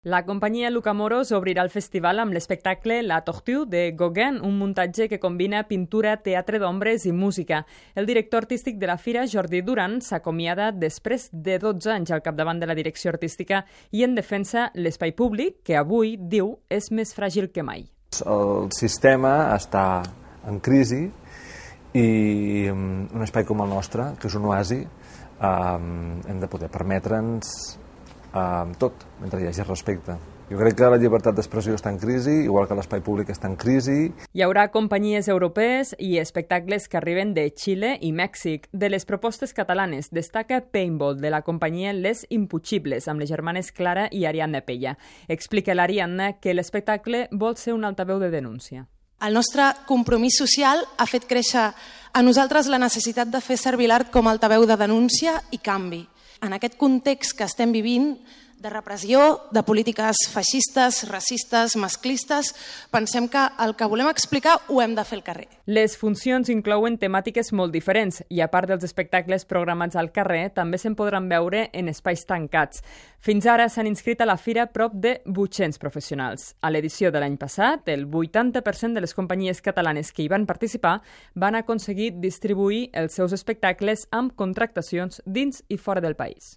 La companyia Lucamoros obrirà el festival amb l'espectacle La Tortue de Gauguin, un muntatge que combina pintura, teatre d'ombres i música. El director artístic de la fira, Jordi Duran, s'acomiada després de 12 anys al capdavant de la direcció artística i en defensa l'espai públic, que avui, diu, és més fràgil que mai. El sistema està en crisi i un espai com el nostre, que és un oasi, hem de poder permetre'ns tot, mentre hi hagi respecte. Jo crec que la llibertat d'expressió està en crisi, igual que l'espai públic està en crisi. Hi haurà companyies europees i espectacles que arriben de Xile i Mèxic. De les propostes catalanes destaca Paintball, de la companyia Les Impuchibles, amb les germanes Clara i Ariadna Pella. Explica l'Ariadna que l'espectacle vol ser un altaveu de denúncia. El nostre compromís social ha fet créixer a nosaltres la necessitat de fer servir l'art com a altaveu de denúncia i canvi. En aquest context que estem vivint, de repressió, de polítiques feixistes, racistes, masclistes, pensem que el que volem explicar ho hem de fer al carrer. Les funcions inclouen temàtiques molt diferents i, a part dels espectacles programats al carrer, també se'n podran veure en espais tancats. Fins ara s'han inscrit a la fira prop de 800 professionals. A l'edició de l'any passat, el 80% de les companyies catalanes que hi van participar van aconseguir distribuir els seus espectacles amb contractacions dins i fora del país.